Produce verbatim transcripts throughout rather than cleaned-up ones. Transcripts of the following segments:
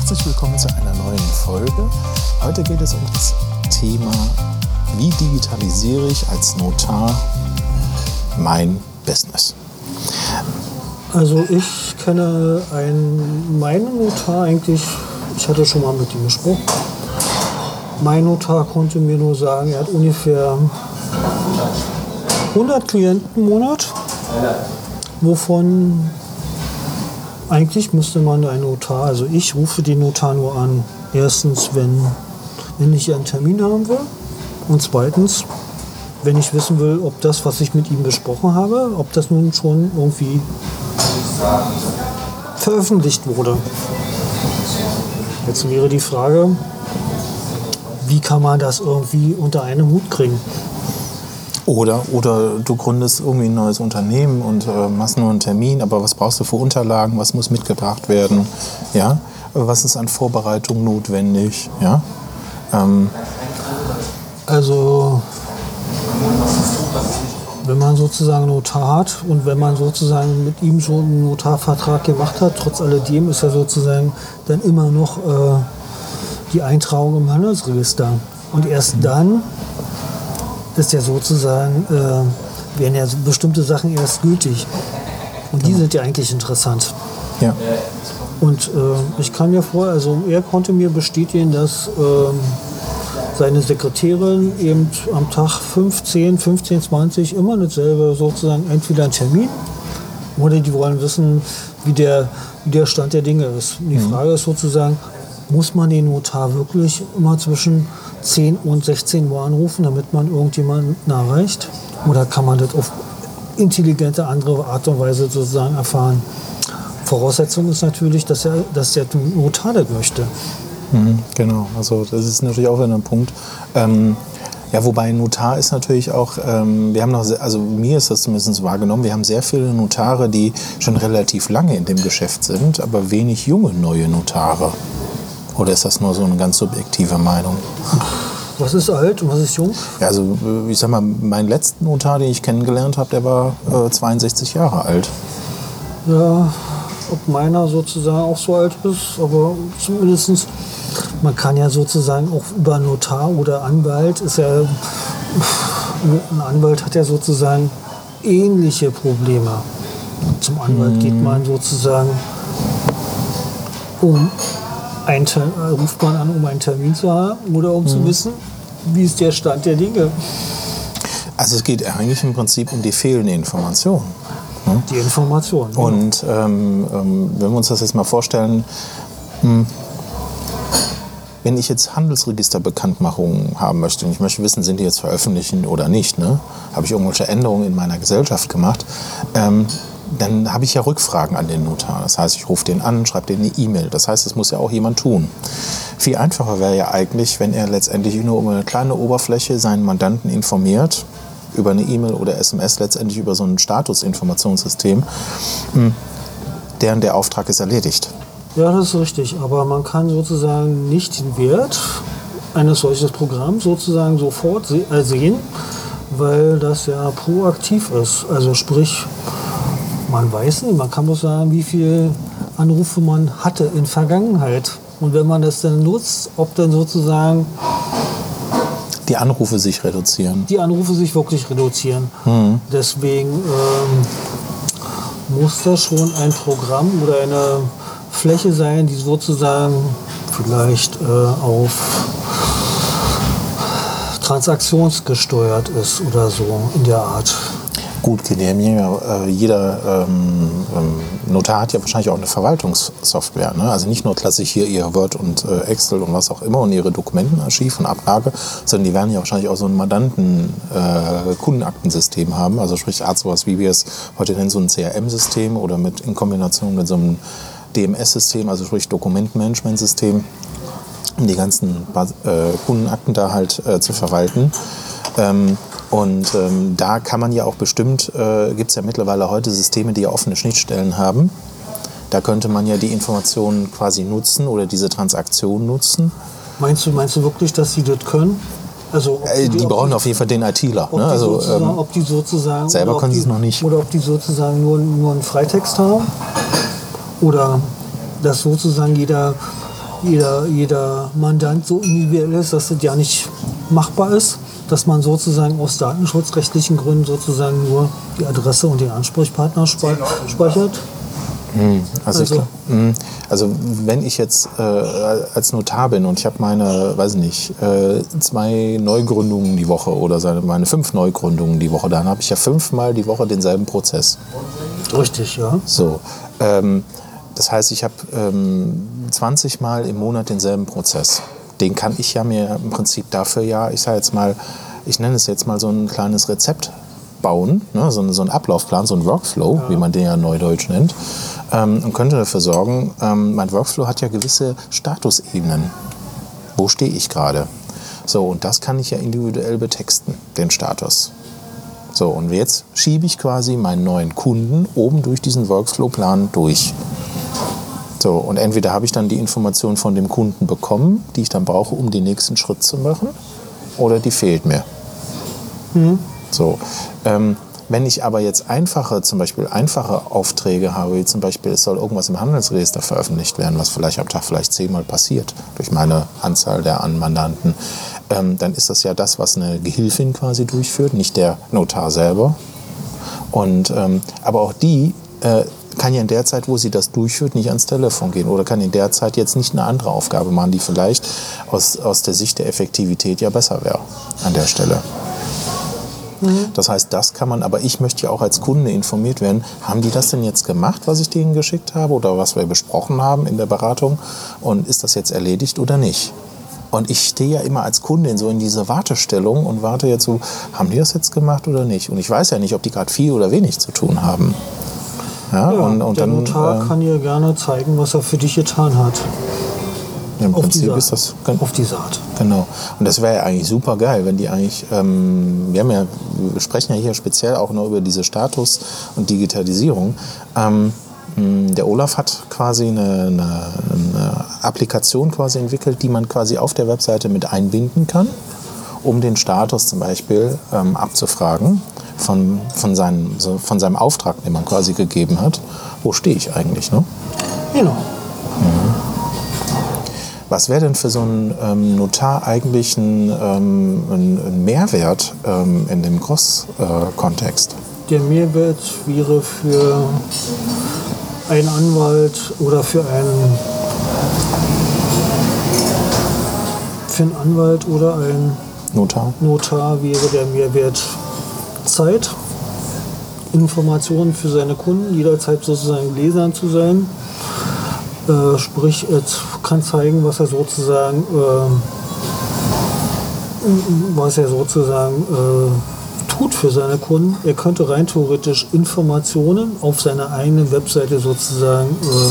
Herzlich willkommen zu einer neuen Folge. Heute geht es um das Thema, wie digitalisiere ich als Notar mein Business? Also ich kenne einen, meinen Notar eigentlich, ich hatte schon mal mit ihm gesprochen. Mein Notar konnte mir nur sagen, er hat ungefähr hundert Klienten im Monat, wovon eigentlich müsste man einen Notar, also ich rufe den Notar nur an, erstens, wenn, wenn ich einen Termin haben will und zweitens, wenn ich wissen will, ob das, was ich mit ihm besprochen habe, ob das nun schon irgendwie veröffentlicht wurde. Jetzt wäre die Frage, wie kann man das irgendwie unter einen Hut kriegen? Oder, oder du gründest irgendwie ein neues Unternehmen und äh, machst nur einen Termin, aber was brauchst du für Unterlagen, was muss mitgebracht werden, ja? Was ist an Vorbereitung notwendig, ja? Ähm. Also, wenn man sozusagen einen Notar hat und wenn man sozusagen mit ihm schon einen Notarvertrag gemacht hat, trotz alledem ist ja sozusagen dann immer noch äh, die Eintragung im Handelsregister. Und erst mhm. dann ist ja sozusagen, äh, werden ja bestimmte Sachen erst gültig. Und die genau. sind ja eigentlich interessant. Ja. Und äh, ich kann mir vor, also er konnte mir bestätigen, dass äh, seine Sekretärin eben am Tag fünfzehn, fünfzehn, zwanzig immer dasselbe sozusagen, entweder ein Termin oder die wollen wissen, wie der, wie der Stand der Dinge ist. Und die mhm. Frage ist sozusagen, muss man den Notar wirklich immer zwischen zehn und sechzehn Uhr anrufen, damit man irgendjemanden erreicht? Oder kann man das auf intelligente andere Art und Weise sozusagen erfahren? Voraussetzung ist natürlich, dass, er, dass der Notar das möchte. Mhm, genau, also das ist natürlich auch wieder ein Punkt. Ähm, ja, wobei Notar ist natürlich auch, ähm, wir haben noch, also mir ist das zumindest wahrgenommen, wir haben sehr viele Notare, die schon relativ lange in dem Geschäft sind, aber wenig junge neue Notare. Oder ist das nur so eine ganz subjektive Meinung? Was ist alt und was ist jung? Ja, also ich sag mal, mein letzter Notar, den ich kennengelernt habe, der war äh, zweiundsechzig Jahre alt. Ja, ob meiner sozusagen auch so alt ist, aber zumindest, man kann ja sozusagen auch über Notar oder Anwalt, ist ja, ein Anwalt hat ja sozusagen ähnliche Probleme. Zum Anwalt mhm. geht man sozusagen um Ein, ruft man an, um einen Termin zu haben oder um mhm. zu wissen, wie ist der Stand der Dinge? Also es geht eigentlich im Prinzip um die fehlende Information. Ne? Die Information. Genau. Und ähm, ähm, wenn wir uns das jetzt mal vorstellen, mh, wenn ich jetzt Handelsregisterbekanntmachungen haben möchte und ich möchte wissen, sind die jetzt veröffentlicht oder nicht, ne? Habe ich irgendwelche Änderungen in meiner Gesellschaft gemacht, ähm, dann habe ich ja Rückfragen an den Notar. Das heißt, ich rufe den an, schreibe den eine E-Mail. Das heißt, das muss ja auch jemand tun. Viel einfacher wäre ja eigentlich, wenn er letztendlich nur um eine kleine Oberfläche seinen Mandanten informiert, über eine E-Mail oder S M S, letztendlich über so ein Statusinformationssystem, deren der Auftrag ist erledigt. Ja, das ist richtig. Aber man kann sozusagen nicht den Wert eines solchen Programms sozusagen sofort sehen, weil das ja proaktiv ist. Also sprich, man weiß nicht, man kann bloß sagen, wie viele Anrufe man hatte in Vergangenheit. Und wenn man das dann nutzt, ob dann sozusagen die Anrufe sich reduzieren. Die Anrufe sich wirklich reduzieren. Mhm. Deswegen ähm, muss das schon ein Programm oder eine Fläche sein, die sozusagen vielleicht äh, auf transaktionsgesteuert ist oder so in der Art. Gut, jeder ähm, Notar hat ja wahrscheinlich auch eine Verwaltungssoftware. Ne? Also nicht nur klassisch hier ihr Word und äh, Excel und was auch immer und ihre Dokumentenarchiv und Ablage, sondern die werden ja wahrscheinlich auch so ein Mandanten-Kundenaktensystem äh, haben. Also sprich Art sowas, wie wir es heute nennen, so ein C R M-System oder mit in Kombination mit so einem D M S-System, also sprich Dokumentenmanagementsystem, um die ganzen äh, Kundenakten da halt äh, zu verwalten. Ähm, Und ähm, da kann man ja auch bestimmt, äh, gibt es ja mittlerweile heute Systeme, die ja offene Schnittstellen haben. Da könnte man ja die Informationen quasi nutzen oder diese Transaktion nutzen. Meinst du, meinst du wirklich, dass sie das können? Also, äh, die, die brauchen die, auf jeden Fall den ITler. Ne? Also, ähm, ob die sozusagen selber können sie es noch nicht. Oder ob die sozusagen nur, nur einen Freitext haben. Oder dass sozusagen jeder jeder, jeder Mandant so individuell ist, dass das ja nicht machbar ist, dass man sozusagen aus datenschutzrechtlichen Gründen sozusagen nur die Adresse und den Ansprechpartner spe- speichert. Also, Also- ich, glaub, also wenn ich jetzt äh, als Notar bin und ich habe meine, weiß nicht, äh, zwei Neugründungen die Woche oder seine, meine fünf Neugründungen die Woche, dann habe ich ja fünfmal die Woche denselben Prozess. Richtig, ja. So, ähm, das heißt, ich habe ähm, zwanzig Mal im Monat denselben Prozess. Den kann ich ja mir im Prinzip dafür ja, ich sage jetzt mal, ich nenne es jetzt mal so ein kleines Rezept bauen, ne, so, so ein Ablaufplan, so ein Workflow, ja. wie man den ja neudeutsch nennt, ähm, und könnte dafür sorgen, ähm, mein Workflow hat ja gewisse Statusebenen. Wo stehe ich gerade? So, und das kann ich ja individuell betexten, den Status. So, und jetzt schiebe ich quasi meinen neuen Kunden oben durch diesen Workflow-Plan durch. So, und entweder habe ich dann die Information von dem Kunden bekommen, die ich dann brauche, um den nächsten Schritt zu machen, oder die fehlt mir. Mhm. So, ähm, wenn ich aber jetzt einfache, zum Beispiel einfache Aufträge habe, wie zum Beispiel, es soll irgendwas im Handelsregister veröffentlicht werden, was vielleicht am Tag vielleicht zehnmal passiert, durch meine Anzahl der Mandanten, ähm, dann ist das ja das, was eine Gehilfin quasi durchführt, nicht der Notar selber. Und, ähm, aber auch die äh, kann ja in der Zeit, wo sie das durchführt, nicht ans Telefon gehen oder kann in der Zeit jetzt nicht eine andere Aufgabe machen, die vielleicht aus, aus der Sicht der Effektivität ja besser wäre an der Stelle. Das heißt, das kann man, aber ich möchte ja auch als Kunde informiert werden, haben die das denn jetzt gemacht, was ich denen geschickt habe oder was wir besprochen haben in der Beratung und ist das jetzt erledigt oder nicht? Und ich stehe ja immer als Kundin so in dieser Wartestellung und warte jetzt so, haben die das jetzt gemacht oder nicht? Und ich weiß ja nicht, ob die gerade viel oder wenig zu tun haben. Ja, Ja, und, und der dann, Notar äh, kann dir gerne zeigen, was er für dich getan hat. Im Auf Prinzip diese, ist das gen- auf diese Art. Genau. Und das wäre ja eigentlich super geil, wenn die eigentlich, ähm, wir, haben ja, wir sprechen ja hier speziell auch noch über diese Status- und Digitalisierung. Ähm, mh, der Olaf hat quasi eine, eine, eine Applikation quasi entwickelt, die man quasi auf der Webseite mit einbinden kann, um den Status zum Beispiel ähm, abzufragen von, von, seinem, so, von seinem Auftrag, den man quasi gegeben hat. Wo stehe ich eigentlich, ne? Genau. Was wäre denn für so einen ähm, Notar eigentlich ein, ähm, ein, ein Mehrwert ähm, in dem Cross-Kontext? Der Mehrwert wäre für einen Anwalt oder für einen, für einen Anwalt oder einen Notar? Notar wäre der Mehrwert Zeit, Informationen für seine Kunden, jederzeit sozusagen Lesern zu sein. Äh, sprich, es kann zeigen, was er sozusagen, äh, was er sozusagen äh, tut für seine Kunden. Er könnte rein theoretisch Informationen auf seiner eigenen Webseite sozusagen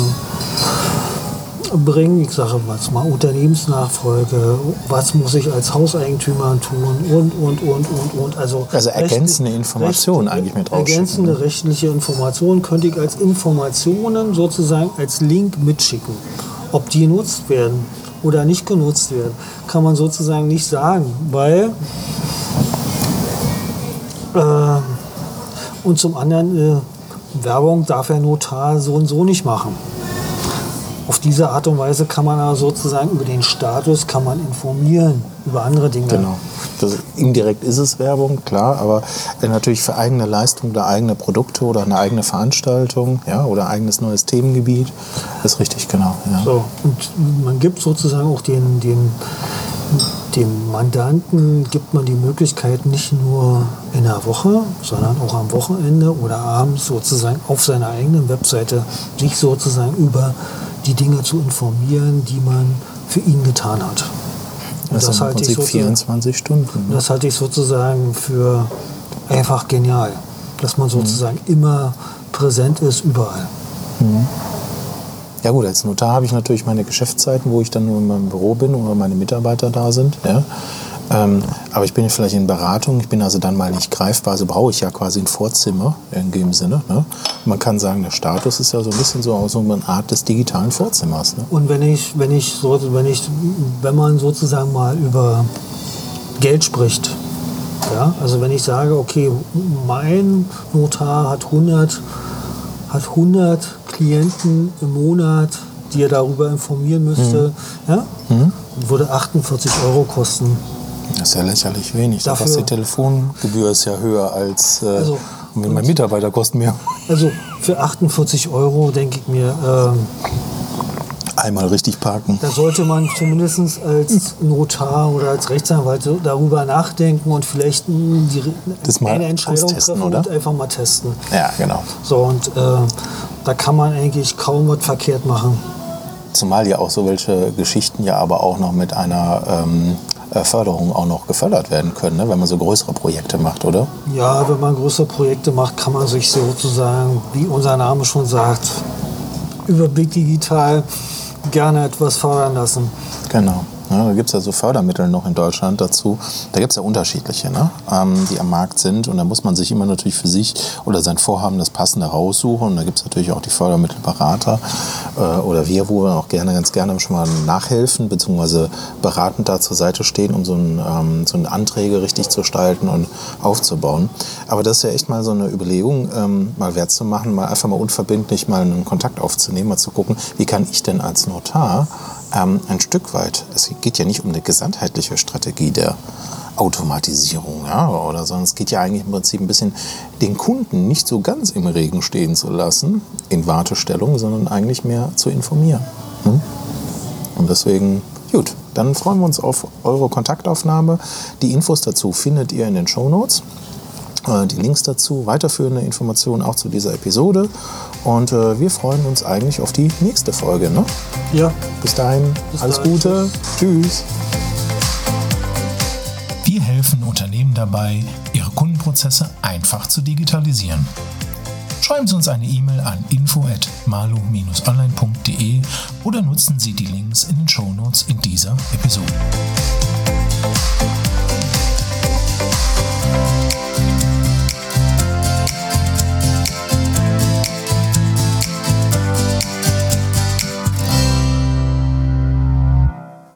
äh, bringen. Ich sage was mal, Unternehmensnachfolge, was muss ich als Hauseigentümer tun und, und, und, und, und. Also, Also ergänzende Informationen eigentlich mit rausschicken. Ergänzende rechtliche Informationen könnte ich als Informationen sozusagen als Link mitschicken. Ob die genutzt werden oder nicht genutzt werden, kann man sozusagen nicht sagen, weil äh, und zum anderen äh, Werbung darf der Notar so und so nicht machen. Auf diese Art und Weise kann man aber sozusagen über den Status kann man informieren, über andere Dinge. Genau. Das, indirekt ist es Werbung, klar, aber äh, natürlich für eigene Leistung oder eigene Produkte oder eine eigene Veranstaltung, ja, oder eigenes neues Themengebiet, ist richtig, genau. Ja. So, und man gibt sozusagen auch den, den, dem Mandanten gibt man die Möglichkeit, nicht nur in der Woche, sondern auch am Wochenende oder abends sozusagen auf seiner eigenen Webseite sich sozusagen über die Dinge zu informieren, die man für ihn getan hat. Und Das, das, sind im halte ich Prinzip sozusagen, vierundzwanzig Stunden. Ne? das halte ich sozusagen für einfach genial, dass man sozusagen mhm. immer präsent ist, überall. Mhm. Ja gut, als Notar habe ich natürlich meine Geschäftszeiten, wo ich dann nur in meinem Büro bin oder meine Mitarbeiter da sind. Ja. Ähm, aber ich bin ja vielleicht in Beratung, ich bin also dann mal nicht greifbar, also brauche ich ja quasi ein Vorzimmer in dem Sinne. Ne? Man kann sagen, der Status ist ja so ein bisschen so, so eine Art des digitalen Vorzimmers. Ne? Und wenn ich, wenn ich so, wenn ich, wenn man sozusagen mal über Geld spricht, ja, also wenn ich sage, okay, mein Notar hat hundert, hat hundert Klienten im Monat, die er darüber informieren müsste, mhm. ja, mhm. würde achtundvierzig Euro kosten. Das ist ja lächerlich wenig. Dafür, die Telefongebühr ist ja höher als äh, also, mein Mitarbeiter kostet mehr. Also für achtundvierzig Euro denke ich mir, ähm, einmal richtig parken. Da sollte man zumindest als Notar oder als Rechtsanwalt darüber nachdenken und vielleicht die, das mal eine Entscheidung treffen oder? Und einfach mal testen. Ja, genau. So, und äh, da kann man eigentlich kaum was verkehrt machen. Zumal ja auch so welche Geschichten ja aber auch noch mit einer ähm, Förderung auch noch gefördert werden können, ne? Wenn man so größere Projekte macht, oder? Ja, wenn man größere Projekte macht, kann man sich sozusagen, wie unser Name schon sagt, Überblick digital gerne etwas fördern lassen. Genau. Ja, da gibt es ja so Fördermittel noch in Deutschland dazu. Da gibt es ja unterschiedliche, ne? ähm, die am Markt sind. Und da muss man sich immer natürlich für sich oder sein Vorhaben das Passende raussuchen. Und da gibt es natürlich auch die Fördermittelberater äh, oder wir, wo wir auch gerne, ganz gerne schon mal nachhelfen, beziehungsweise beratend da zur Seite stehen, um so, ein, ähm, so eine Anträge richtig zu gestalten und aufzubauen. Aber das ist ja echt mal so eine Überlegung, ähm, mal wert zu machen, mal einfach mal unverbindlich mal einen Kontakt aufzunehmen, mal zu gucken, wie kann ich denn als Notar Ähm, ein Stück weit, es geht ja nicht um eine gesamtheitliche Strategie der Automatisierung, ja, oder, sondern es geht ja eigentlich im Prinzip ein bisschen, den Kunden nicht so ganz im Regen stehen zu lassen, in Wartestellung, sondern eigentlich mehr zu informieren. Hm? Und deswegen, gut, dann freuen wir uns auf eure Kontaktaufnahme. Die Infos dazu findet ihr in den Shownotes. Die Links dazu, weiterführende Informationen auch zu dieser Episode. Und äh, wir freuen uns eigentlich auf die nächste Folge. Ne? Ja. Bis dahin, Bis alles dahin. Gute. Tschüss. Wir helfen Unternehmen dabei, ihre Kundenprozesse einfach zu digitalisieren. Schreiben Sie uns eine E-Mail an info at malo dash online punkt de oder nutzen Sie die Links in den Shownotes in dieser Episode.